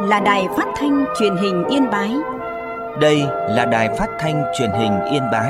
là Đài Phát thanh Truyền hình Yên Bái. Đây là Đài Phát thanh Truyền hình Yên Bái.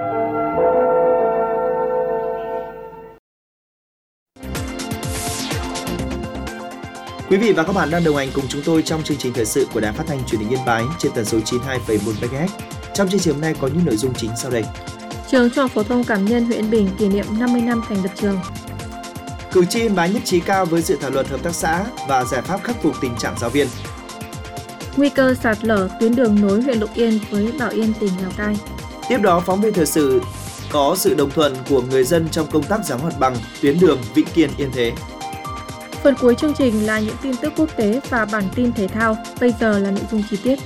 Quý vị và các bạn đang đồng hành cùng chúng tôi trong chương trình thời sự của Đài Phát thanh Truyền hình Yên Bái trên tần số 92,1 MHz. Trong chương trình hôm nay có những nội dung chính sau đây. Trường Trung học phổ thông Cảm Nhân huyện Yên Bình kỷ niệm 50 năm thành lập trường. Cử tri Yên Bái nhất trí cao với dự thảo luật hợp tác xã và giải pháp khắc phục tình trạng giáo viên. Nguy cơ sạt lở tuyến đường nối huyện Lục Yên với Bảo Yên tỉnh Lào Cai. Tiếp đó, phóng viên thời sự có sự đồng thuận của người dân trong công tác giải phóng mặt bằng tuyến đường Vĩnh Kiên Yên Thế. Phần cuối chương trình là những tin tức quốc tế và bản tin thể thao. Bây giờ là nội dung chi tiết.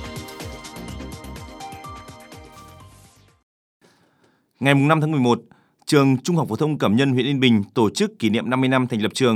Ngày 5 tháng 11, Trường Trung học phổ thông Cẩm Nhân huyện Yên Bình tổ chức kỷ niệm 50 năm thành lập trường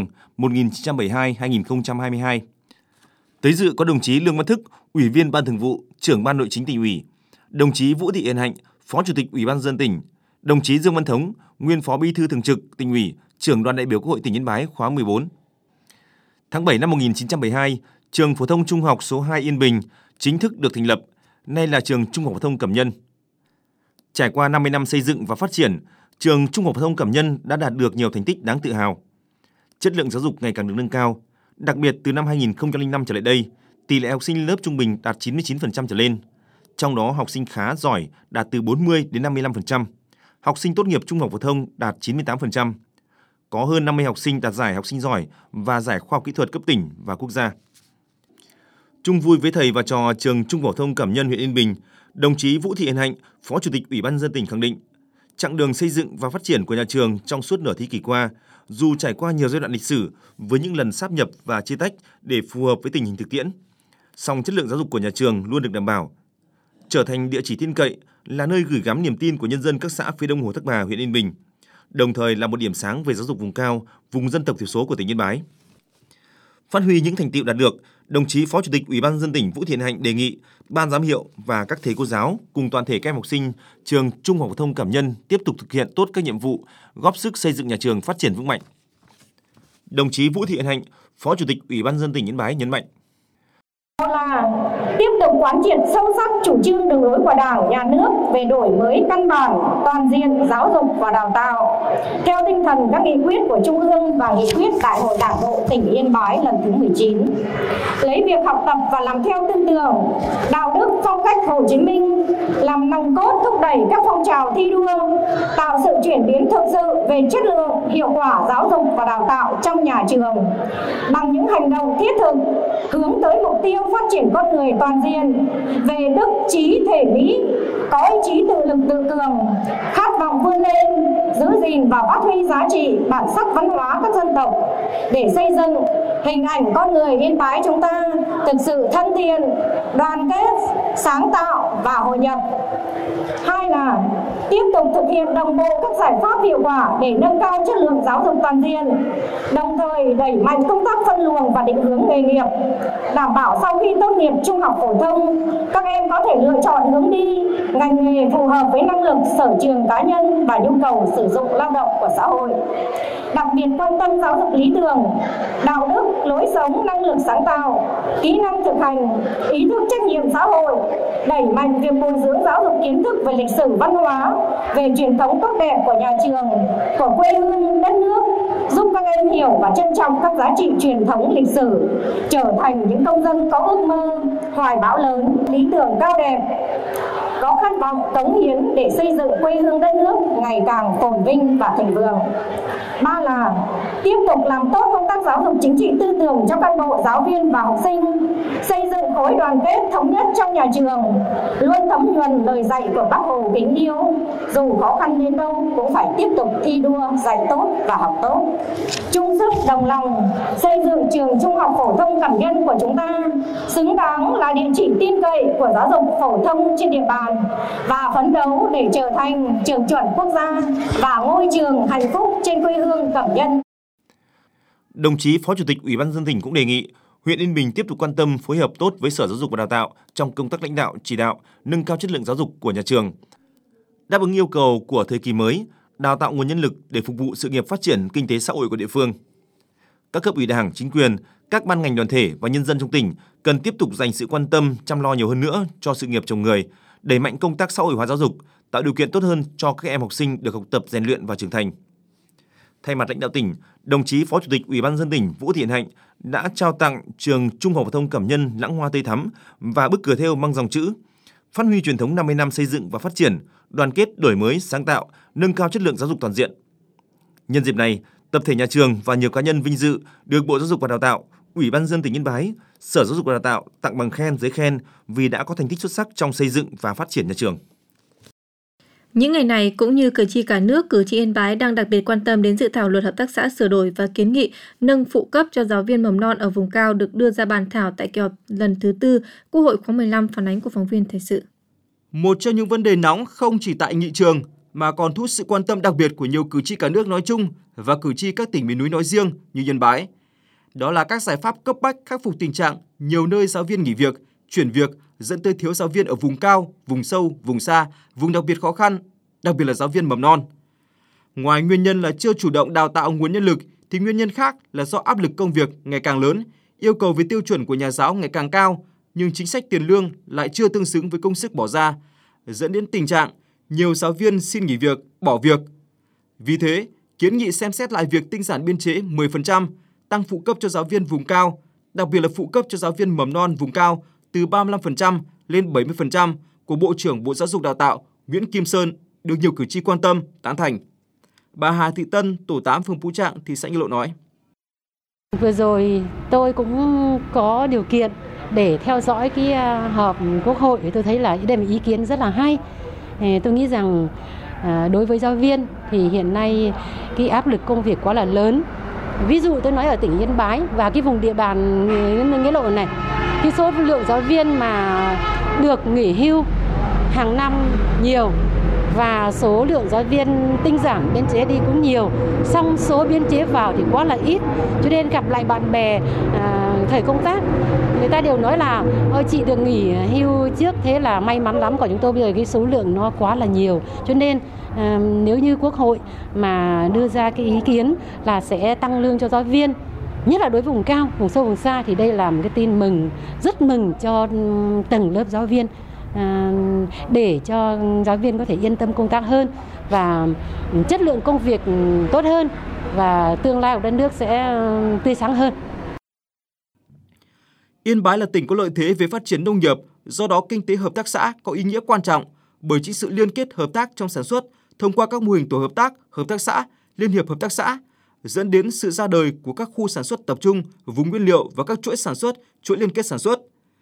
1972-2022. Tới dự có đồng chí Lương Văn Thức, Ủy viên Ban Thường vụ, Trưởng Ban Nội chính Tỉnh ủy, đồng chí Vũ Thị Yên Hạnh, Phó Chủ tịch Ủy ban nhân dân tỉnh, đồng chí Dương Văn Thống, nguyên Phó Bí thư Thường trực Tỉnh ủy, Trưởng Đoàn đại biểu Quốc hội tỉnh Yên Bái khóa 14. Tháng 7 năm 1972, Trường Phổ thông Trung học số 2 Yên Bình chính thức được thành lập, nay là Trường Trung học phổ thông Cẩm Nhân. Trải qua 50 năm xây dựng và phát triển, Trường Trung học phổ thông Cẩm Nhân đã đạt được nhiều thành tích đáng tự hào. Chất lượng giáo dục ngày càng được nâng cao, đặc biệt từ năm 2005 trở lại đây, tỷ lệ học sinh lớp trung bình đạt 99% trở lên. Trong đó học sinh khá giỏi đạt từ 40 đến 55%, học sinh tốt nghiệp trung học phổ thông đạt 98%. Có hơn 50 học sinh đạt giải học sinh giỏi và giải khoa học kỹ thuật cấp tỉnh và quốc gia. Chung vui với thầy và trò Trường Trung học phổ thông Cẩm Nhân huyện Yên Bình, đồng chí Vũ Thị Yên Hạnh, Phó Chủ tịch Ủy ban nhân dân tỉnh khẳng định, chặng đường xây dựng và phát triển của nhà trường trong suốt nửa thế kỷ qua, dù trải qua nhiều giai đoạn lịch sử với những lần sáp nhập và chia tách để phù hợp với tình hình thực tiễn, song chất lượng giáo dục của nhà trường luôn được đảm bảo, trở thành địa chỉ tin cậy, là nơi gửi gắm niềm tin của nhân dân các xã phía đông Hồ Thác Bà, huyện Yên Bình, đồng thời là một điểm sáng về giáo dục vùng cao, vùng dân tộc thiểu số của tỉnh Yên Bái. Phát huy những thành tựu đạt được, đồng chí Phó Chủ tịch Ủy ban nhân dân tỉnh Vũ Thị Yên Hạnh đề nghị Ban giám hiệu và các thầy cô giáo cùng toàn thể các em học sinh Trường Trung học phổ thông Cẩm Nhân tiếp tục thực hiện tốt các nhiệm vụ, góp sức xây dựng nhà trường phát triển vững mạnh. Đồng chí Vũ Thị Yên Hạnh, Phó Chủ tịch Ủy ban nhân dân tỉnh Yên Bái nhấn mạnh: là tiếp tục quán triệt sâu sắc chủ trương đường lối của Đảng, Nhà nước về đổi mới căn bản, toàn diện giáo dục và đào tạo theo tinh thần các nghị quyết của Trung ương và nghị quyết Đại hội Đảng bộ tỉnh Yên Bái lần thứ 19. Lấy việc học tập và làm theo tư tưởng, đạo đức, phong cách Hồ Chí Minh làm nòng cốt thúc đẩy các phong trào thi đua, tạo sự chuyển biến thực sự về chất lượng, hiệu quả giáo dục và đào tạo trong nhà trường bằng những hành động thiết thực hướng tới mục tiêu phát triển con người toàn diện về đức trí thể mỹ, có ý chí tự lực tự cường, khát vọng vươn lên, giữ gìn và phát huy giá trị bản sắc văn hóa các dân tộc để xây dựng hình ảnh con người Yên Bái chúng ta thực sự thân thiện, đoàn kết, sáng tạo và hội nhập. Hai là tiếp tục thực hiện đồng bộ các giải pháp hiệu quả để nâng cao chất lượng giáo dục toàn diện, đồng thời đẩy mạnh công tác phân luồng và định hướng nghề nghiệp, đảm bảo sau khi tốt nghiệp trung học phổ thông, các em có thể lựa chọn hướng đi ngành nghề phù hợp với năng lực, sở trường cá nhân và nhu cầu sử dụng lao động của xã hội. Đặc biệt quan tâm giáo dục lý tưởng, đạo đức, lối sống, năng lực sáng tạo, kỹ năng thực hành, ý thức trách nhiệm xã hội, đẩy mạnh việc bồi dưỡng giáo dục kiến thức về lịch sử văn hóa, về truyền thống tốt đẹp của nhà trường, của quê hương, đất nước, giúp các em hiểu và trân trọng các giá trị truyền thống lịch sử, trở thành những công dân có ước mơ, hoài bão lớn, lý tưởng cao đẹp, có khát vọng cống hiến để xây dựng quê hương đất nước ngày càng phồn vinh và thịnh vượng. Ba là tiếp tục làm tốt công tác giáo dục chính trị tư tưởng cho cán bộ, giáo viên và học sinh, xây dựng khối đoàn kết thống nhất trong nhà trường, luôn thấm nhuần lời dạy của Bác Hồ kính yêu, dù khó khăn đến đâu cũng phải tiếp tục thi đua, dạy tốt và học tốt, chung sức đồng lòng xây dựng trường Trung học phổ thông Cẩm Nhân của chúng ta xứng đáng là địa chỉ tin cậy của giáo dục phổ thông trên địa bàn và phấn đấu để trở thành trường chuẩn quốc gia và ngôi trường hạnh phúc trên quê hương Cẩm Nhân. Đồng chí Phó Chủ tịch Ủy ban nhân dân tỉnh cũng đề nghị huyện Yên Bình tiếp tục quan tâm phối hợp tốt với Sở Giáo dục và Đào tạo trong công tác lãnh đạo, chỉ đạo, nâng cao chất lượng giáo dục của nhà trường, đáp ứng yêu cầu của thời kỳ mới, đào tạo nguồn nhân lực để phục vụ sự nghiệp phát triển kinh tế xã hội của địa phương. Các cấp ủy Đảng, chính quyền các ban ngành đoàn thể và nhân dân trong tỉnh cần tiếp tục dành sự quan tâm, chăm lo nhiều hơn nữa cho sự nghiệp chồng người, đẩy mạnh công tác xã hội hóa giáo dục, tạo điều kiện tốt hơn cho các em học sinh được học tập, rèn luyện và trưởng thành. Thay mặt lãnh đạo tỉnh, đồng chí Phó Chủ tịch Ủy ban nhân dân tỉnh Vũ Thị Hiền Hạnh đã trao tặng trường Trung học phổ thông Cẩm Nhân Lãng Hoa Tươi Thắm và bức cửa thêu mang dòng chữ: phát huy truyền thống 50 năm xây dựng và phát triển, đoàn kết, đổi mới, sáng tạo, nâng cao chất lượng giáo dục toàn diện. Nhân dịp này, tập thể nhà trường và nhiều cá nhân vinh dự được Bộ Giáo dục và Đào tạo, Ủy ban nhân dân tỉnh Yên Bái, Sở Giáo dục và Đào tạo tặng bằng khen, giấy khen vì đã có thành tích xuất sắc trong xây dựng và phát triển nhà trường. Những ngày này, cũng như cử tri cả nước, cử tri Yên Bái đang đặc biệt quan tâm đến dự thảo luật hợp tác xã sửa đổi và kiến nghị nâng phụ cấp cho giáo viên mầm non ở vùng cao được đưa ra bàn thảo tại kỳ họp lần thứ 4 Quốc hội khóa 15, phản ánh của phóng viên thời sự. Một trong những vấn đề nóng không chỉ tại nghị trường mà còn thu hút sự quan tâm đặc biệt của nhiều cử tri cả nước nói chung và cử tri các tỉnh miền núi nói riêng như Yên Bái. Đó là các giải pháp cấp bách khắc phục tình trạng nhiều nơi giáo viên nghỉ việc, chuyển việc dẫn tới thiếu giáo viên ở vùng cao, vùng sâu, vùng xa, vùng đặc biệt khó khăn, đặc biệt là giáo viên mầm non. Ngoài nguyên nhân là chưa chủ động đào tạo nguồn nhân lực thì nguyên nhân khác là do áp lực công việc ngày càng lớn, yêu cầu về tiêu chuẩn của nhà giáo ngày càng cao, nhưng chính sách tiền lương lại chưa tương xứng với công sức bỏ ra, dẫn đến tình trạng nhiều giáo viên xin nghỉ việc, bỏ việc. Vì thế, kiến nghị xem xét lại việc tinh giản biên chế 10%, tăng phụ cấp cho giáo viên vùng cao, đặc biệt là phụ cấp cho giáo viên mầm non vùng cao từ 35% lên 70% của Bộ trưởng Bộ Giáo dục Đào tạo Nguyễn Kim Sơn được nhiều cử tri quan tâm, tán thành. Bà Hà Thị Tân, tổ 8 phường Phú Trạng, thị xã Nghi Lộ nói: Vừa rồi tôi cũng có điều kiện để theo dõi cái họp Quốc hội, tôi thấy là đây là một ý kiến rất là hay. Tôi nghĩ rằng đối với giáo viên thì hiện nay cái áp lực công việc quá là lớn. Ví dụ tôi nói ở tỉnh Yên Bái và cái vùng địa bàn Nghĩa Lộ này, cái số lượng giáo viên mà được nghỉ hưu hàng năm nhiều và số lượng giáo viên tinh giản biên chế đi cũng nhiều, song số biên chế vào thì quá là ít, cho nên gặp lại bạn bè thời công tác, người ta đều nói là ôi chị được nghỉ hưu trước, thế là may mắn lắm, còn chúng tôi bây giờ cái số lượng nó quá là nhiều, cho nên nếu như Quốc hội mà đưa ra cái ý kiến là sẽ tăng lương cho giáo viên, nhất là đối với vùng cao, vùng sâu, vùng xa, thì đây là một cái tin mừng, rất mừng cho tầng lớp giáo viên, để cho giáo viên có thể yên tâm công tác hơn và chất lượng công việc tốt hơn và tương lai của đất nước sẽ tươi sáng hơn. Yên Bái là tỉnh có lợi thế về phát triển nông nghiệp, do đó kinh tế hợp tác xã có ý nghĩa quan trọng bởi chính sự liên kết hợp tác trong sản xuất thông qua các mô hình tổ hợp tác xã, liên hiệp hợp tác xã, dẫn đến sự ra đời của các khu sản xuất tập trung, vùng nguyên liệu và các chuỗi sản xuất, chuỗi liên kết sản xuất.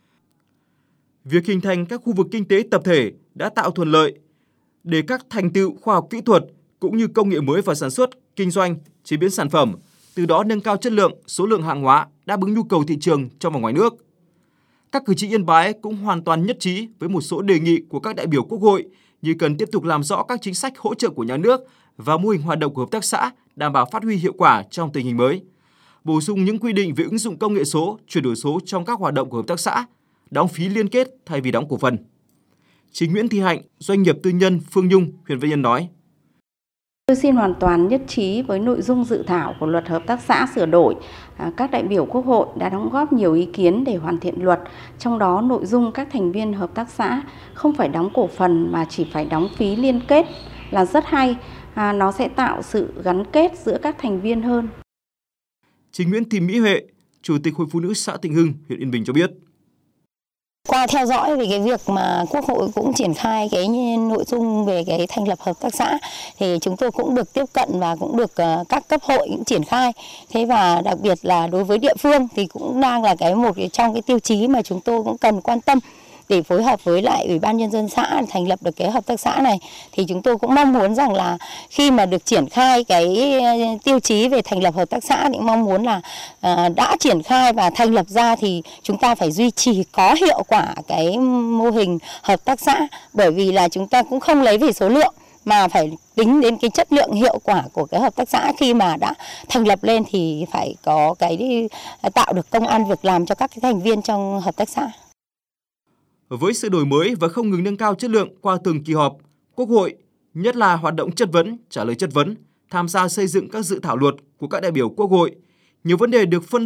Việc hình thành các khu vực kinh tế tập thể đã tạo thuận lợi để các thành tựu khoa học kỹ thuật cũng như công nghệ mới vào sản xuất, kinh doanh, chế biến sản phẩm, từ đó nâng cao chất lượng, số lượng hàng hóa đáp ứng nhu cầu thị trường trong và ngoài nước. Các cử tri Yên Bái cũng hoàn toàn nhất trí với một số đề nghị của các đại biểu Quốc hội như cần tiếp tục làm rõ các chính sách hỗ trợ của nhà nước và mô hình hoạt động của hợp tác xã đảm bảo phát huy hiệu quả trong tình hình mới. Bổ sung những quy định về ứng dụng công nghệ số, chuyển đổi số trong các hoạt động của hợp tác xã, đóng phí liên kết thay vì đóng cổ phần. Chị Nguyễn Thị Hạnh, doanh nghiệp tư nhân Phương Nhung, huyện Vân Yên nói: Tôi xin hoàn toàn nhất trí với nội dung dự thảo của luật hợp tác xã sửa đổi. Các đại biểu Quốc hội đã đóng góp nhiều ý kiến để hoàn thiện luật, trong đó nội dung các thành viên hợp tác xã không phải đóng cổ phần mà chỉ phải đóng phí liên kết là rất hay. Nó sẽ tạo sự gắn kết giữa các thành viên hơn. Chị Nguyễn Thị Mỹ Huệ, Chủ tịch Hội Phụ nữ xã Tịnh Hưng, huyện Yên Bình cho biết: Qua theo dõi về cái việc mà Quốc hội cũng triển khai cái nội dung về cái thành lập hợp tác xã thì chúng tôi cũng được tiếp cận và cũng được các cấp hội cũng triển khai. Thế và đặc biệt là đối với địa phương thì cũng đang là một trong cái tiêu chí mà chúng tôi cũng cần quan tâm để phối hợp với lại Ủy ban Nhân dân xã thành lập được cái hợp tác xã này. Thì chúng tôi cũng mong muốn rằng là khi mà được triển khai cái tiêu chí về thành lập hợp tác xã thì mong muốn là đã triển khai và thành lập ra thì chúng ta phải duy trì có hiệu quả cái mô hình hợp tác xã, bởi vì là chúng ta cũng không lấy về số lượng mà phải tính đến cái chất lượng hiệu quả của cái hợp tác xã. Khi mà đã thành lập lên thì phải có cái tạo được công ăn việc làm cho các cái thành viên trong hợp tác xã. Với sự đổi mới và không ngừng nâng cao chất lượng qua từng kỳ họp, Quốc hội, nhất là hoạt động chất vấn, trả lời chất vấn, tham gia xây dựng các dự thảo luật của các đại biểu Quốc hội, nhiều vấn đề được phân tích,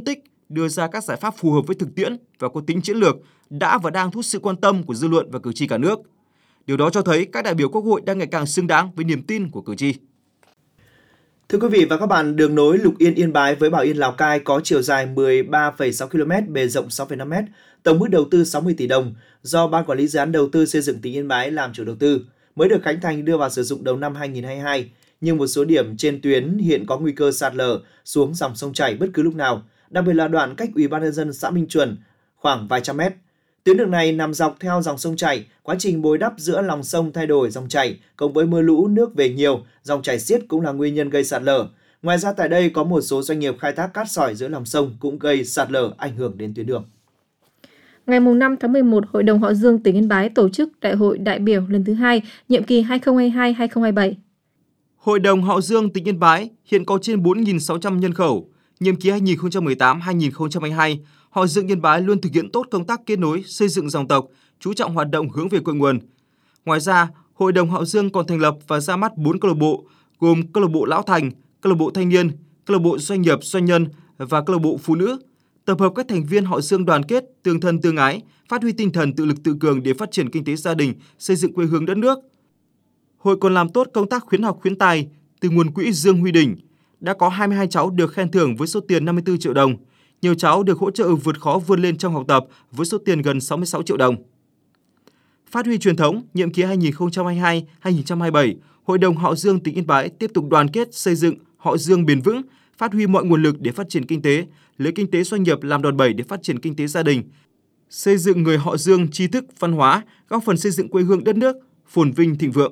đưa ra các giải pháp phù hợp với thực tiễn và có tính chiến lược đã và đang thu hút sự quan tâm của dư luận và cử tri cả nước. Điều đó cho thấy các đại biểu Quốc hội đang ngày càng xứng đáng với niềm tin của cử tri. Thưa quý vị và các bạn, đường nối Lục Yên Yên Bái với Bảo Yên Lào Cai có chiều dài 13,6 km, bề rộng 6,5 m, tổng mức đầu tư 60 tỷ đồng do Ban Quản lý Dự án Đầu tư Xây dựng tỉnh Yên Bái làm chủ đầu tư, mới được khánh thành đưa vào sử dụng đầu năm 2022. Nhưng một số điểm trên tuyến hiện có nguy cơ sạt lở xuống dòng sông chảy bất cứ lúc nào, đặc biệt là đoạn cách Ủy ban nhân dân xã Minh Chuẩn khoảng vài trăm mét. Tuyến đường này nằm dọc theo dòng sông chảy, quá trình bồi đắp giữa lòng sông thay đổi dòng chảy, cộng với mưa lũ nước về nhiều, dòng chảy xiết cũng là nguyên nhân gây sạt lở. Ngoài ra tại đây có một số doanh nghiệp khai thác cát sỏi giữa lòng sông cũng gây sạt lở ảnh hưởng đến tuyến đường. Ngày 5 tháng 11, Hội đồng Họ Dương tỉnh Yên Bái tổ chức Đại hội đại biểu lần thứ 2, nhiệm kỳ 2022-2027. Hội đồng Họ Dương tỉnh Yên Bái hiện có trên 4.600 nhân khẩu. Nhiệm kỳ 2018-2022, Họ Dương Yên Bái luôn thực hiện tốt công tác kết nối, xây dựng dòng tộc, chú trọng hoạt động hướng về cội nguồn. Ngoài ra, Hội đồng Họ Dương còn thành lập và ra mắt 4 câu lạc bộ, gồm câu lạc bộ Lão Thành, câu lạc bộ Thanh niên, câu lạc bộ Doanh nghiệp Doanh nhân và câu lạc bộ Phụ nữ, tập hợp các thành viên Họ Dương đoàn kết, tương thân tương ái, phát huy tinh thần tự lực tự cường để phát triển kinh tế gia đình, xây dựng quê hương đất nước. Hội còn làm tốt công tác khuyến học khuyến tài từ nguồn quỹ Dương Huy Đình. Đã có 22 cháu được khen thưởng với số tiền 54 triệu đồng. Nhiều cháu được hỗ trợ vượt khó vươn lên trong học tập với số tiền gần 66 triệu đồng. Phát huy truyền thống, nhiệm kỳ 2022-2027, Hội đồng Họ Dương tỉnh Yên Bái tiếp tục đoàn kết xây dựng Họ Dương bền vững, phát huy mọi nguồn lực để phát triển kinh tế, lấy kinh tế doanh nghiệp làm đòn bẩy để phát triển kinh tế gia đình, xây dựng người Họ Dương tri thức, văn hóa, góp phần xây dựng quê hương đất nước phồn vinh thịnh vượng.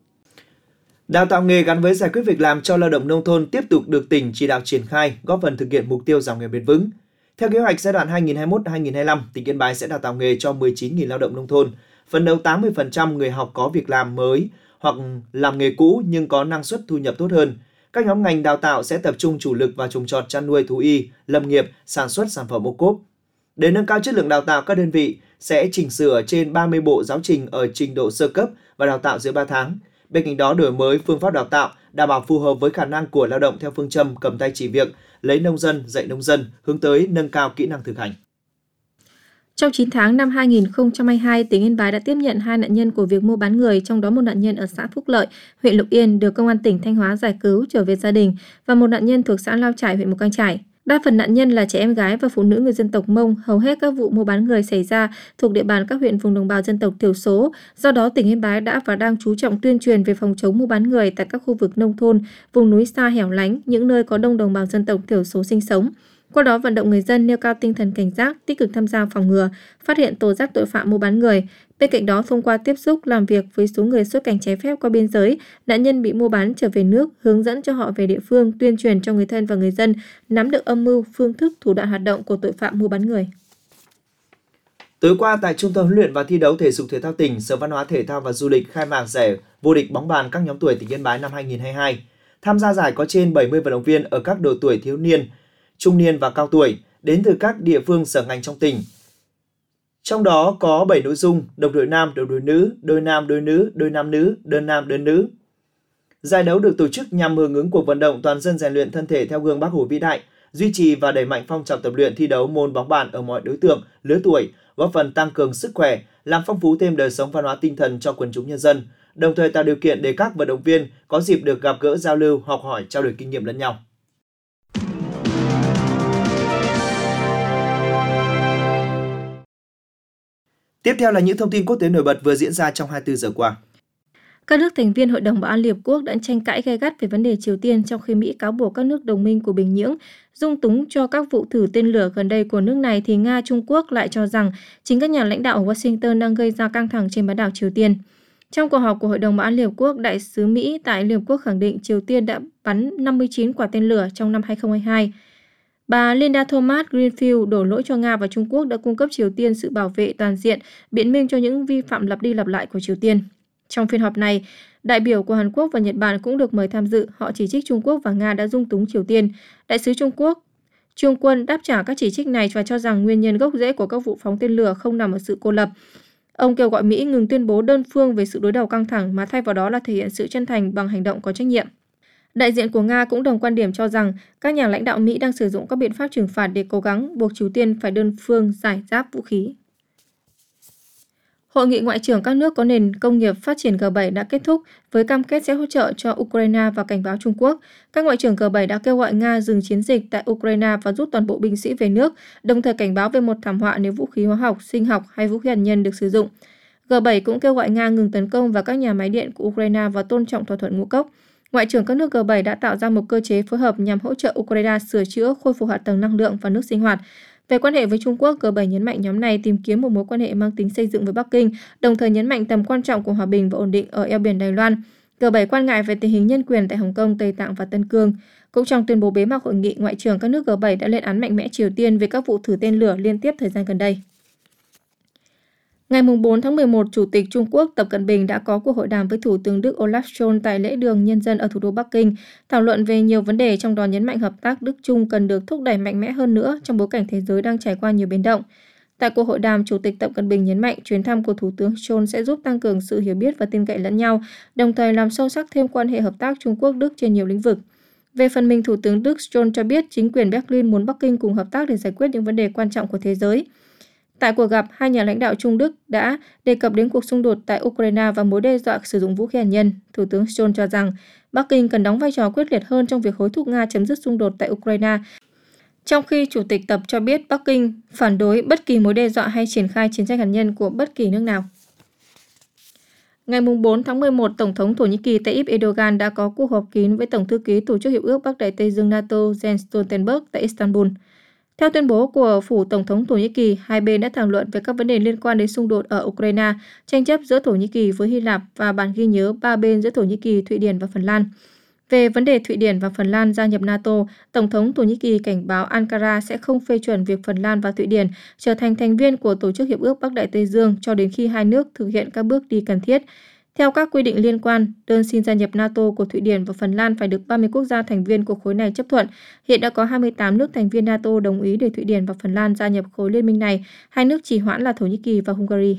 Đào tạo nghề gắn với giải quyết việc làm cho lao động nông thôn tiếp tục được tỉnh chỉ đạo triển khai, góp phần thực hiện mục tiêu giảm nghèo bền vững. Theo kế hoạch giai đoạn 2021-2025, tỉnh Yên Bái sẽ đào tạo nghề cho 19.000 lao động nông thôn, phấn đấu 80% người học có việc làm mới hoặc làm nghề cũ nhưng có năng suất thu nhập tốt hơn. Các nhóm ngành đào tạo sẽ tập trung chủ lực vào trồng trọt, chăn nuôi, thú y, lâm nghiệp, sản xuất sản phẩm ô cốp. Để nâng cao chất lượng đào tạo, các đơn vị sẽ chỉnh sửa trên 30 bộ giáo trình ở trình độ sơ cấp và đào tạo dưới 3 tháng. Bên cạnh đó, đổi mới phương pháp đào tạo, đảm bảo phù hợp với khả năng của lao động theo phương châm cầm tay chỉ việc, lấy nông dân, dạy nông dân, hướng tới nâng cao kỹ năng thực hành. Trong 9 tháng năm 2022, tỉnh Yên Bái đã tiếp nhận 2 nạn nhân của việc mua bán người, trong đó một nạn nhân ở xã Phúc Lợi, huyện Lục Yên được Công an tỉnh Thanh Hóa giải cứu trở về gia đình và một nạn nhân thuộc xã Lao Trải, huyện Mù Cang Chải. Đa phần nạn nhân là trẻ em gái và phụ nữ người dân tộc Mông, hầu hết các vụ mua bán người xảy ra thuộc địa bàn các huyện vùng đồng bào dân tộc thiểu số. Do đó, tỉnh Yên Bái đã và đang chú trọng tuyên truyền về phòng chống mua bán người tại các khu vực nông thôn, vùng núi xa hẻo lánh, những nơi có đông đồng bào dân tộc thiểu số sinh sống. Qua đó vận động người dân nêu cao tinh thần cảnh giác, tích cực tham gia phòng ngừa, phát hiện tố giác tội phạm mua bán người. Bên cạnh đó, thông qua tiếp xúc, làm việc với số người xuất cảnh trái phép qua biên giới, nạn nhân bị mua bán trở về nước, hướng dẫn cho họ về địa phương, tuyên truyền cho người thân và người dân nắm được âm mưu, phương thức, thủ đoạn hoạt động của tội phạm mua bán người. Tối qua tại Trung tâm huấn luyện và thi đấu thể dục thể thao tỉnh, Sở Văn hóa Thể thao và Du lịch khai mạc giải vô địch bóng bàn các nhóm tuổi tỉnh Yên Bái năm 2022. Tham gia giải có trên 70 vận động viên ở các độ tuổi thiếu niên, trung niên và cao tuổi đến từ các địa phương sở ngành trong tỉnh. Trong đó có 7 nội dung: đồng đội nam, đồng đội nữ, đôi nam, đôi nữ, đôi nam nữ, đơn nam, đơn nữ. Giải đấu được tổ chức nhằm hưởng ứng cuộc vận động toàn dân rèn luyện thân thể theo gương Bác Hồ vĩ đại, duy trì và đẩy mạnh phong trào tập luyện thi đấu môn bóng bàn ở mọi đối tượng, lứa tuổi, góp phần tăng cường sức khỏe, làm phong phú thêm đời sống văn hóa tinh thần cho quần chúng nhân dân, đồng thời tạo điều kiện để các vận động viên có dịp được gặp gỡ, giao lưu, học hỏi, trao đổi kinh nghiệm lẫn nhau. Tiếp theo là những thông tin quốc tế nổi bật vừa diễn ra trong 24 giờ qua. Các nước thành viên Hội đồng Bảo an Liên Hợp Quốc đã tranh cãi gay gắt về vấn đề Triều Tiên, trong khi Mỹ cáo buộc các nước đồng minh của Bình Nhưỡng dung túng cho các vụ thử tên lửa gần đây của nước này, thì Nga, Trung Quốc lại cho rằng chính các nhà lãnh đạo ở Washington đang gây ra căng thẳng trên bán đảo Triều Tiên. Trong cuộc họp của Hội đồng Bảo an Liên Hợp Quốc, đại sứ Mỹ tại Liên Hợp Quốc khẳng định Triều Tiên đã bắn 59 quả tên lửa trong năm 2022. Bà Linda Thomas-Greenfield đổ lỗi cho Nga và Trung Quốc đã cung cấp Triều Tiên sự bảo vệ toàn diện, biện minh cho những vi phạm lặp đi lặp lại của Triều Tiên. Trong phiên họp này, đại biểu của Hàn Quốc và Nhật Bản cũng được mời tham dự. Họ chỉ trích Trung Quốc và Nga đã dung túng Triều Tiên. Đại sứ Trung Quốc Trương Quân đáp trả các chỉ trích này và cho rằng nguyên nhân gốc rễ của các vụ phóng tên lửa không nằm ở sự cô lập. Ông kêu gọi Mỹ ngừng tuyên bố đơn phương về sự đối đầu căng thẳng, mà thay vào đó là thể hiện sự chân thành bằng hành động có trách nhiệm. Đại diện của Nga cũng đồng quan điểm cho rằng các nhà lãnh đạo Mỹ đang sử dụng các biện pháp trừng phạt để cố gắng buộc Triều Tiên phải đơn phương giải giáp vũ khí. Hội nghị ngoại trưởng các nước có nền công nghiệp phát triển G7 đã kết thúc với cam kết sẽ hỗ trợ cho Ukraine và cảnh báo Trung Quốc. Các ngoại trưởng G7 đã kêu gọi Nga dừng chiến dịch tại Ukraine và rút toàn bộ binh sĩ về nước, đồng thời cảnh báo về một thảm họa nếu vũ khí hóa học, sinh học hay vũ khí hạt nhân được sử dụng. G7 cũng kêu gọi Nga ngừng tấn công vào các nhà máy điện của Ukraine và tôn trọng thỏa thuận ngũ cốc. Ngoại trưởng các nước G7 đã tạo ra một cơ chế phối hợp nhằm hỗ trợ Ukraine sửa chữa, khôi phục hạ tầng năng lượng và nước sinh hoạt. Về quan hệ với Trung Quốc, G7 nhấn mạnh nhóm này tìm kiếm một mối quan hệ mang tính xây dựng với Bắc Kinh, đồng thời nhấn mạnh tầm quan trọng của hòa bình và ổn định ở eo biển Đài Loan. G7 quan ngại về tình hình nhân quyền tại Hồng Kông, Tây Tạng và Tân Cương. Cũng trong tuyên bố bế mạc hội nghị, ngoại trưởng các nước G7 đã lên án mạnh mẽ Triều Tiên về các vụ thử tên lửa liên tiếp thời gian gần đây. Ngày 4 tháng 11, Chủ tịch Trung Quốc Tập Cận Bình đã có cuộc hội đàm với Thủ tướng Đức Olaf Scholz tại lễ đường nhân dân ở thủ đô Bắc Kinh, thảo luận về nhiều vấn đề, trong đó nhấn mạnh hợp tác Đức-Trung cần được thúc đẩy mạnh mẽ hơn nữa trong bối cảnh thế giới đang trải qua nhiều biến động. Tại cuộc hội đàm, Chủ tịch Tập Cận Bình nhấn mạnh chuyến thăm của Thủ tướng Scholz sẽ giúp tăng cường sự hiểu biết và tin cậy lẫn nhau, đồng thời làm sâu sắc thêm quan hệ hợp tác Trung Quốc-Đức trên nhiều lĩnh vực. Về phần mình, Thủ tướng Đức Scholz cho biết chính quyền Berlin muốn Bắc Kinh cùng hợp tác để giải quyết những vấn đề quan trọng của thế giới. Tại cuộc gặp, hai nhà lãnh đạo Trung Đức đã đề cập đến cuộc xung đột tại Ukraine và mối đe dọa sử dụng vũ khí hạt nhân. Thủ tướng Scholz cho rằng Bắc Kinh cần đóng vai trò quyết liệt hơn trong việc hối thúc Nga chấm dứt xung đột tại Ukraine, trong khi Chủ tịch Tập cho biết Bắc Kinh phản đối bất kỳ mối đe dọa hay triển khai chiến tranh hạt nhân của bất kỳ nước nào. Ngày 4 tháng 11, Tổng thống Thổ Nhĩ Kỳ Tayyip Erdogan đã có cuộc họp kín với Tổng thư ký Tổ chức Hiệp ước Bắc Đại Tây Dương NATO Jens Stoltenberg tại Istanbul. Theo tuyên bố của Phủ Tổng thống Thổ Nhĩ Kỳ, hai bên đã thảo luận về các vấn đề liên quan đến xung đột ở Ukraine, tranh chấp giữa Thổ Nhĩ Kỳ với Hy Lạp và bản ghi nhớ ba bên giữa Thổ Nhĩ Kỳ, Thụy Điển và Phần Lan. Về vấn đề Thụy Điển và Phần Lan gia nhập NATO, Tổng thống Thổ Nhĩ Kỳ cảnh báo Ankara sẽ không phê chuẩn việc Phần Lan và Thụy Điển trở thành thành viên của Tổ chức Hiệp ước Bắc Đại Tây Dương cho đến khi hai nước thực hiện các bước đi cần thiết. Theo các quy định liên quan, đơn xin gia nhập NATO của Thụy Điển và Phần Lan phải được 30 quốc gia thành viên của khối này chấp thuận. Hiện đã có 28 nước thành viên NATO đồng ý để Thụy Điển và Phần Lan gia nhập khối liên minh này. Hai nước trì hoãn là Thổ Nhĩ Kỳ và Hungary.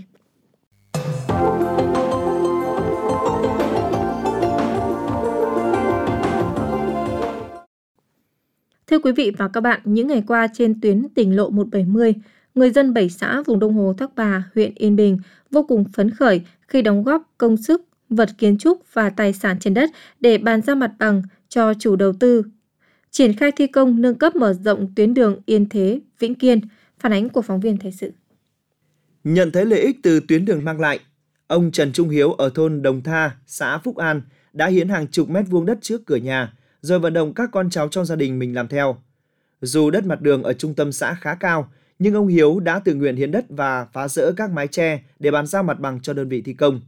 Thưa quý vị và các bạn, những ngày qua trên tuyến tỉnh lộ 170, người dân 7 xã vùng Đông Hồ, Thác Bà, huyện Yên Bình vô cùng phấn khởi khi đóng góp công sức, vật kiến trúc và tài sản trên đất để bàn giao mặt bằng cho chủ đầu tư, triển khai thi công nâng cấp mở rộng tuyến đường Yên Thế, Vĩnh Kiên. Phản ánh của phóng viên Thời sự. Nhận thấy lợi ích từ tuyến đường mang lại, ông Trần Trung Hiếu ở thôn Đồng Tha, xã Phúc An đã hiến hàng chục mét vuông đất trước cửa nhà, rồi vận động các con cháu trong gia đình mình làm theo. Dù đất mặt đường ở trung tâm xã khá cao, nhưng ông Hiếu đã tự nguyện hiến đất và phá rỡ các mái che để bàn giao mặt bằng cho đơn vị thi công.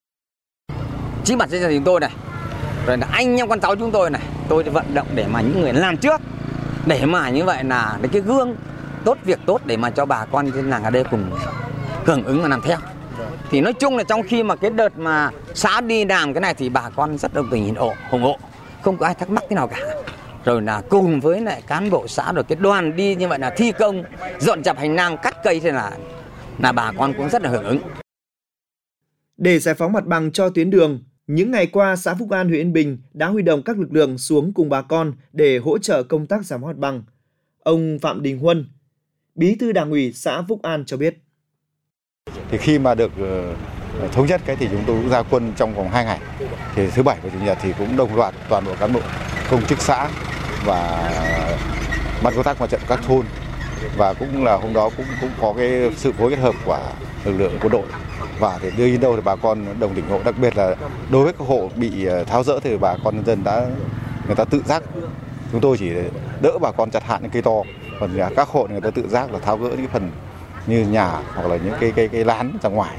Chính bản thân gia đình tôi này, rồi là anh em con cháu chúng tôi này, tôi vận động để mà những người làm trước, để mà như vậy là cái gương tốt, việc tốt để mà cho bà con trên làng ở đây cùng hưởng ứng và làm theo. Thì nói chung là trong khi mà cái đợt mà xã đi làm cái này thì bà con rất đồng tình ủng hộ, không có ai thắc mắc thế nào cả. Rồi là cùng với lại cán bộ xã rồi cái đoàn đi như vậy là thi công, dọn dẹp hành lang, cắt cây, thế là bà con cũng rất là hưởng ứng. Để giải phóng mặt bằng cho tuyến đường, những ngày qua xã Phúc An, huyện Yên Bình đã huy động các lực lượng xuống cùng bà con để hỗ trợ công tác giải phóng mặt bằng. Ông Phạm Đình Huân, Bí thư Đảng ủy xã Phúc An cho biết. Thì khi mà được thống nhất thì chúng tôi cũng ra quân trong vòng 2 ngày. Thì thứ Bảy và Chủ nhật thì cũng đồng loạt toàn bộ cán bộ công chức xã và ban công tác mặt trận các thôn, và cũng là hôm đó cũng có cái sự phối kết hợp của lực lượng quân đội, và để đưa đến đâu thì bà con đồng tình hộ, đặc biệt là đối với các hộ bị tháo dỡ thì bà con nhân dân người ta tự giác, chúng tôi chỉ đỡ bà con chặt hạ những cây to, còn các hộ người ta tự giác là tháo gỡ những phần như nhà hoặc là những cái lán ra ngoài.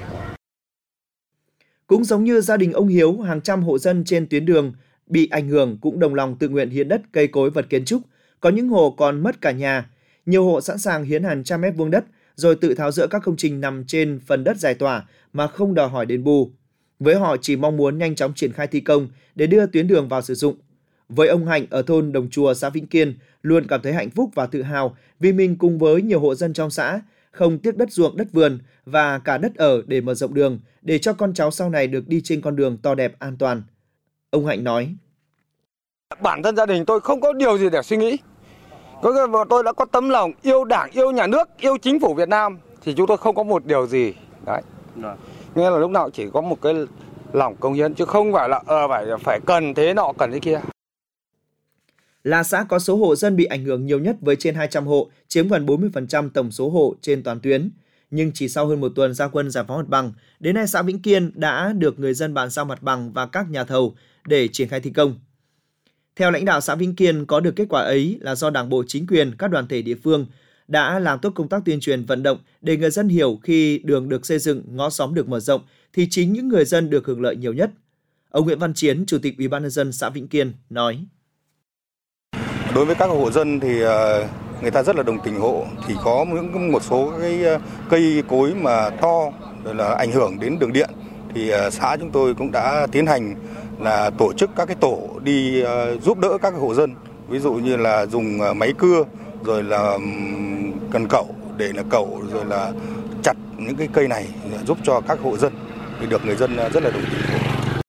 Cũng giống như gia đình ông Hiếu, hàng trăm hộ dân trên tuyến đường bị ảnh hưởng cũng đồng lòng tự nguyện hiến đất, cây cối, vật kiến trúc. Có những hộ còn mất cả nhà. Nhiều hộ sẵn sàng hiến hàng trăm mét vuông đất rồi tự tháo dỡ các công trình nằm trên phần đất giải tỏa mà không đòi hỏi đền bù. Với họ chỉ mong muốn nhanh chóng triển khai thi công để đưa tuyến đường vào sử dụng. Với ông Hạnh ở thôn Đồng Chùa, xã Vĩnh Kiên luôn cảm thấy hạnh phúc và tự hào vì mình cùng với nhiều hộ dân trong xã không tiếc đất ruộng, đất vườn và cả đất ở để mở rộng đường để cho con cháu sau này được đi trên con đường to đẹp an toàn. Ông Hạnh nói. Bản thân gia đình tôi không có điều gì để suy nghĩ. Tôi đã có tấm lòng yêu Đảng, yêu nhà nước, yêu chính phủ Việt Nam thì chúng tôi không có một điều gì. Đấy. Nghĩa là lúc nào chỉ có một cái lòng công hiến chứ không phải là phải cần thế nọ cần thế kia. Là xã có số hộ dân bị ảnh hưởng nhiều nhất với trên 200 hộ, chiếm gần 40% tổng số hộ trên toàn tuyến. Nhưng chỉ sau hơn một tuần ra quân giải phóng mặt bằng, đến nay xã Vĩnh Kiên đã được người dân bàn giao mặt bằng và các nhà thầu để triển khai thi công. Theo lãnh đạo xã Vĩnh Kiên, có được kết quả ấy là do Đảng bộ, chính quyền, các đoàn thể địa phương đã làm tốt công tác tuyên truyền vận động để người dân hiểu khi đường được xây dựng, ngõ xóm được mở rộng thì chính những người dân được hưởng lợi nhiều nhất. Ông Nguyễn Văn Chiến, Chủ tịch Ủy ban nhân dân xã Vĩnh Kiên nói: Đối với các hộ dân thì người ta rất là đồng tình hộ, thì có một số cái cây cối mà to rồi là ảnh hưởng đến đường điện thì xã chúng tôi cũng đã tiến hành là tổ chức các cái tổ đi giúp đỡ các hộ dân, ví dụ như là dùng máy cưa rồi là cần cẩu để là cẩu rồi là chặt những cái cây này giúp cho các hộ dân thì được người dân rất là đồng tình.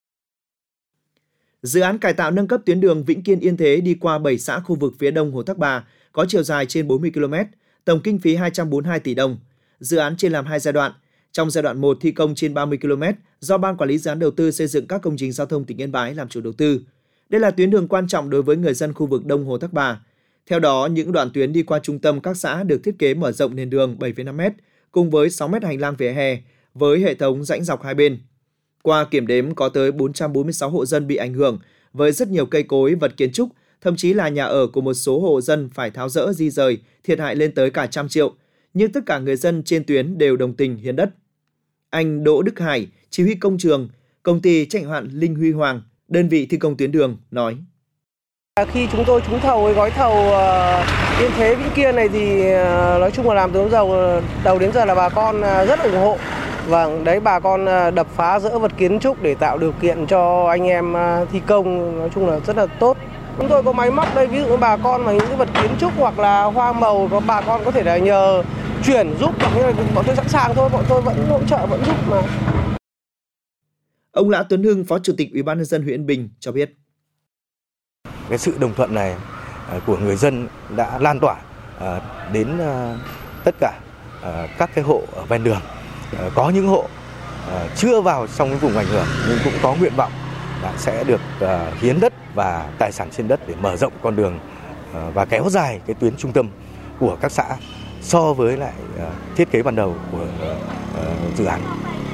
Dự án cải tạo nâng cấp tuyến đường Vĩnh Kiên - Yên Thế đi qua 7 xã khu vực phía đông Hồ Thác Bà có chiều dài trên 40 km, tổng kinh phí 242 tỷ đồng. Dự án chia làm 2 giai đoạn. Trong giai đoạn 1 thi công trên 30 km do Ban Quản lý Dự án Đầu tư xây dựng các công trình giao thông tỉnh Yên Bái làm chủ đầu tư. Đây là tuyến đường quan trọng đối với người dân khu vực đông Hồ Thác Bà. Theo đó, những đoạn tuyến đi qua trung tâm các xã được thiết kế mở rộng nền đường 7,5 m cùng với 6 m hành lang vỉa hè với hệ thống rãnh dọc hai bên. Qua kiểm đếm có tới 446 hộ dân bị ảnh hưởng với rất nhiều cây cối, vật kiến trúc, thậm chí là nhà ở của một số hộ dân phải tháo dỡ di rời, thiệt hại lên tới cả 100 triệu. Nhưng tất cả người dân trên tuyến đều đồng tình hiến đất. Anh Đỗ Đức Hải, chỉ huy công trường, công ty trách nhiệm hữu hạn Linh Huy Hoàng, đơn vị thi công tuyến đường, nói: Khi chúng tôi trúng thầu cái gói thầu Yên Thế Vĩnh Kiên này thì nói chung là làm từ đầu đến giờ là bà con rất ủng hộ. Vâng, đấy, bà con đập phá dỡ vật kiến trúc để tạo điều kiện cho anh em thi công, nói chung là rất là tốt. Chúng tôi có máy móc đây, ví dụ bà con mà những cái vật kiến trúc hoặc là hoa màu, có bà con có thể là nhờ chuyển giúp, bọn tôi sẵn sàng thôi, bọn tôi vẫn hỗ trợ, vẫn giúp mà. Ông Lã Tuấn Hưng, Phó Chủ tịch Ủy ban nhân dân huyện Yên Bình cho biết: Cái sự đồng thuận này của người dân đã lan tỏa đến tất cả các cái hộ ở ven đường. Có những hộ chưa vào trong cái vùng ảnh hưởng nhưng cũng có nguyện vọng là sẽ được hiến đất và tài sản trên đất để mở rộng con đường và kéo dài cái tuyến trung tâm của các xã so với lại thiết kế ban đầu của dự án.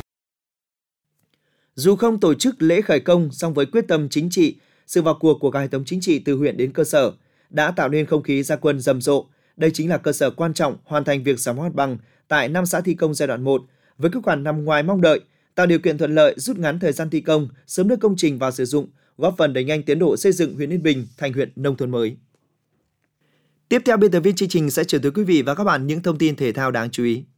Dù không tổ chức lễ khởi công, song với quyết tâm chính trị, sự vào cuộc của cả hệ thống chính trị từ huyện đến cơ sở đã tạo nên không khí ra quân rầm rộ. Đây chính là cơ sở quan trọng hoàn thành việc giải phóng mặt bằng tại 5 xã thi công giai đoạn 1 với kết quả nằm ngoài mong đợi, tạo điều kiện thuận lợi rút ngắn thời gian thi công, sớm đưa công trình vào sử dụng, góp phần đẩy nhanh tiến độ xây dựng huyện Yên Bình thành huyện nông thôn mới. Tiếp theo, biên tập viên chương trình sẽ chuyển tới quý vị và các bạn những thông tin thể thao đáng chú ý.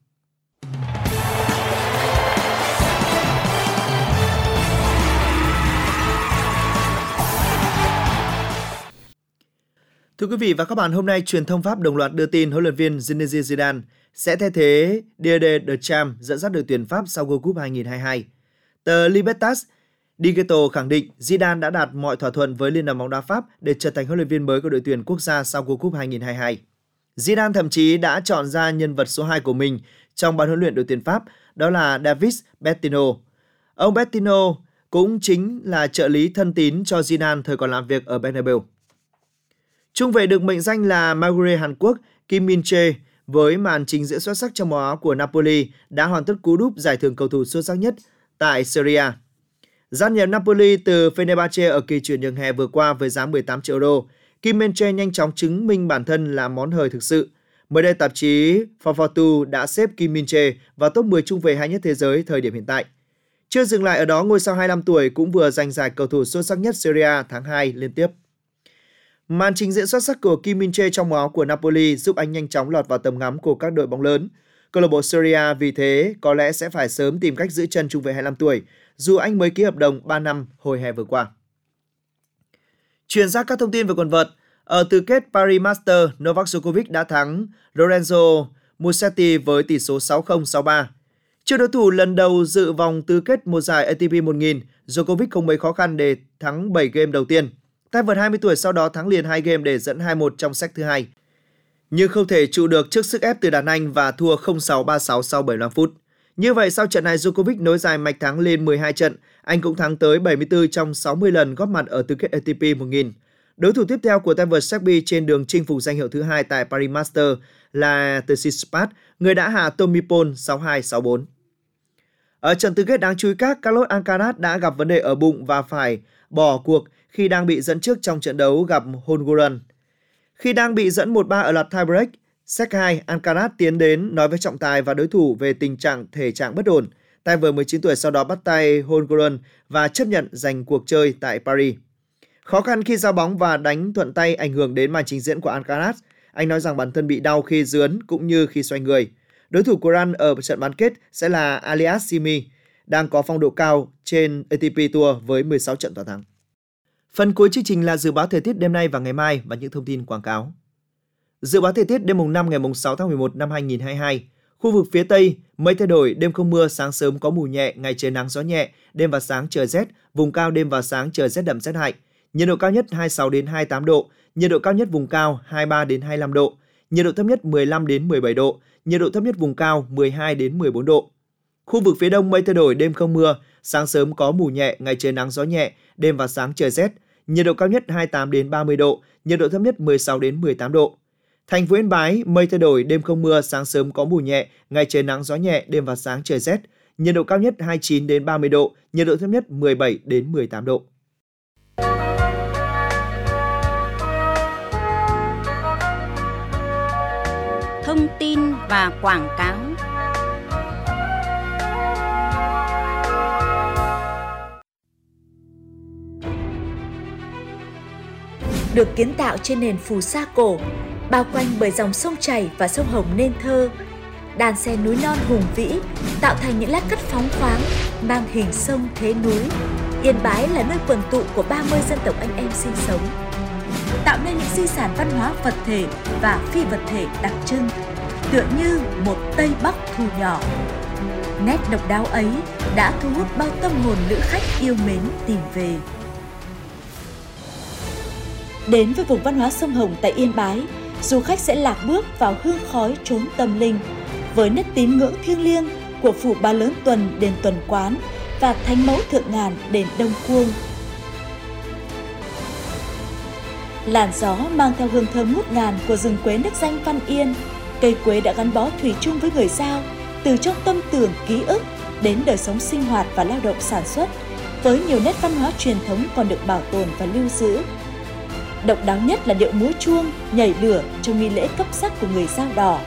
Thưa quý vị và các bạn, hôm nay truyền thông Pháp đồng loạt đưa tin huấn luyện viên Zinedine Zidane sẽ thay thế Didier Deschamps dẫn dắt đội tuyển Pháp sau World Cup 2022. Tờ Libertas Digital khẳng định Zidane đã đạt mọi thỏa thuận với Liên đoàn bóng đá Pháp để trở thành huấn luyện viên mới của đội tuyển quốc gia sau World Cup 2022. Zidane thậm chí đã chọn ra nhân vật số 2 của mình trong ban huấn luyện đội tuyển Pháp, đó là David Bettino. Ông Bettino cũng chính là trợ lý thân tín cho Zidane thời còn làm việc ở Bernabeu. Trung vệ được mệnh danh là Maguire Hàn Quốc Kim Min-jae với màn trình diễn xuất sắc trong màu áo của Napoli đã hoàn tất cú đúp giải thưởng cầu thủ xuất sắc nhất tại Serie A. Gia nhập Napoli từ Fenerbahce ở kỳ chuyển nhượng hè vừa qua với giá 18 triệu euro, Kim Min-jae nhanh chóng chứng minh bản thân là món hời thực sự. Mới đây, tạp chí Fortune đã xếp Kim Min-jae vào top 10 trung vệ hay nhất thế giới thời điểm hiện tại. Chưa dừng lại ở đó, ngôi sao 25 tuổi cũng vừa giành giải cầu thủ xuất sắc nhất Serie A tháng 2 liên tiếp. Màn trình diễn xuất sắc của Kim Min-jae trong màu áo của Napoli giúp anh nhanh chóng lọt vào tầm ngắm của các đội bóng lớn. Câu lạc bộ Serie A vì thế có lẽ sẽ phải sớm tìm cách giữ chân trung vệ 25 tuổi, dù anh mới ký hợp đồng 3 năm hồi hè vừa qua. Chuyển sang các thông tin về quần vợt. Ở tứ kết Paris Masters, Novak Djokovic đã thắng Lorenzo Musetti với tỷ số 6-0, 6-3. Trước đối thủ lần đầu dự vòng tứ kết một giải ATP 1000, Djokovic không mấy khó khăn để thắng 7 game đầu tiên. Tay vợt 20 tuổi sau đó thắng liền 2 game để dẫn 2-1 trong set thứ 2. Nhưng không thể trụ được trước sức ép từ đàn Anh và thua 0-6, 3-6 sau 75 phút. Như vậy sau trận này Djokovic nối dài mạch thắng lên 12 trận, anh cũng thắng tới 74 trong 60 lần góp mặt ở tứ kết ATP 1000. Đối thủ tiếp theo của tay vợt Serbia trên đường chinh phục danh hiệu thứ 2 tại Paris Masters là Tsitsipas, người đã hạ Tommy Paul 6-2, 6-4. Ở trận tứ kết đáng chú ý khác, Carlos Alcaraz đã gặp vấn đề ở bụng và phải bỏ cuộc khi đang bị dẫn trước trong trận đấu gặp Holmgren. Khi đang bị dẫn 1-3 ở loạt tiebreak, set 2, Alcaraz tiến đến nói với trọng tài và đối thủ về tình trạng thể trạng bất ổn. Tay vợt 19 tuổi sau đó bắt tay Holmgren và chấp nhận giành cuộc chơi tại Paris. Khó khăn khi giao bóng và đánh thuận tay ảnh hưởng đến màn trình diễn của Alcaraz. Anh nói rằng bản thân bị đau khi rướn cũng như khi xoay người. Đối thủ của Ran ở trận bán kết sẽ là Aliassime, đang có phong độ cao trên ATP Tour với 16 trận toàn thắng. Phần cuối chương trình là dự báo thời tiết đêm nay và ngày mai và những thông tin quảng cáo. Dự báo thời tiết đêm mùng 5 ngày mùng 6 tháng 11 năm 2022. Khu vực phía Tây, mây thay đổi, đêm không mưa, sáng sớm có mù nhẹ, ngày trời nắng gió nhẹ, đêm và sáng trời rét, vùng cao đêm và sáng trời rét đậm rét hại. Nhiệt độ cao nhất 26 đến 28 độ, nhiệt độ cao nhất vùng cao 23 đến 25 độ, nhiệt độ thấp nhất 15 đến 17 độ, nhiệt độ thấp nhất vùng cao 12 đến 14 độ. Khu vực phía Đông mây thay đổi, đêm không mưa, sáng sớm có mù nhẹ, ngày trời nắng gió nhẹ, đêm và sáng trời rét, nhiệt độ cao nhất 28 đến 30 độ, nhiệt độ thấp nhất 16 đến 18 độ. Thành phố Yên Bái mây thay đổi, đêm không mưa, sáng sớm có mù nhẹ, ngày trời nắng gió nhẹ, đêm và sáng trời rét, nhiệt độ cao nhất 29 đến 30 độ, nhiệt độ thấp nhất 17 đến 18 độ. Thông tin và quảng cáo. Được kiến tạo trên nền phù sa cổ, bao quanh bởi dòng sông chảy và sông Hồng nên thơ, đàn sen núi non hùng vĩ tạo thành những lát cắt phóng khoáng mang hình sông thế núi. Yên Bái là nơi quần tụ của 30 dân tộc anh em sinh sống, tạo nên những di sản văn hóa vật thể và phi vật thể đặc trưng, tựa như một Tây Bắc thu nhỏ. Nét độc đáo ấy đã thu hút bao tâm hồn lữ khách yêu mến tìm về. Đến với vùng văn hóa sông Hồng tại Yên Bái, du khách sẽ lạc bước vào hương khói chốn tâm linh với nét tín ngưỡng thiêng liêng của phủ Ba Lớn Tuần đền Tuần Quán và Thánh Mẫu Thượng Ngàn đền Đông Cuông. Làn gió mang theo hương thơm ngút ngàn của rừng quế nước danh Văn Yên. Cây quế đã gắn bó thủy chung với người Dao, từ trong tâm tưởng ký ức đến đời sống sinh hoạt và lao động sản xuất, với nhiều nét văn hóa truyền thống còn được bảo tồn và lưu giữ. Độc đáo nhất là điệu múa chuông, nhảy lửa trong nghi lễ cấp sắc của người Dao đỏ.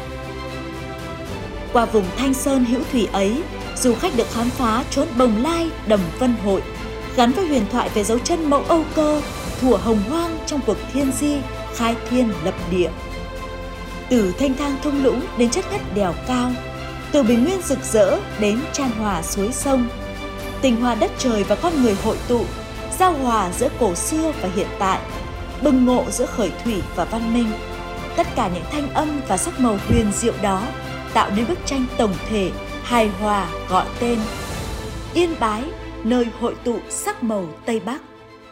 Qua vùng Thanh Sơn hữu thủy ấy, du khách được khám phá chốn Bồng Lai, Đầm Vân Hội, gắn với huyền thoại về dấu chân mẫu Âu Cơ, thủa hồng hoang trong cuộc thiên di, khai thiên lập địa. Từ thanh thang thung lũng đến chất ngất đèo cao, từ bình nguyên rực rỡ đến chan hòa suối sông, tình hòa đất trời và con người hội tụ, giao hòa giữa cổ xưa và hiện tại, bừng ngộ giữa khởi thủy và văn minh. Tất cả những thanh âm và sắc màu huyền diệu đó tạo nên bức tranh tổng thể, hài hòa gọi tên Yên Bái, nơi hội tụ sắc màu Tây Bắc.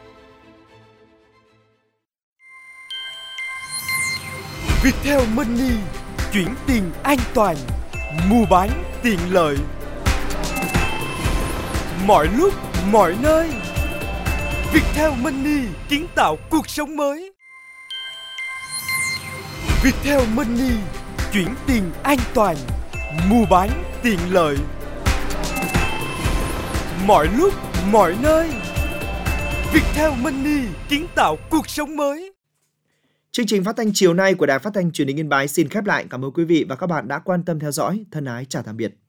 Viettel Money, chuyển tiền an toàn, mua bán tiện lợi. Mọi lúc, mọi nơi, Viettel Money kiến tạo cuộc sống mới. Viettel Money, chuyển tiền an toàn, mua bán tiện lợi. Mọi lúc, mọi nơi, Viettel Money kiến tạo cuộc sống mới. Chương trình phát thanh chiều nay của Đài Phát thanh Truyền hình Yên Bái xin khép lại. Cảm ơn quý vị và các bạn đã quan tâm theo dõi. Thân ái chào tạm biệt.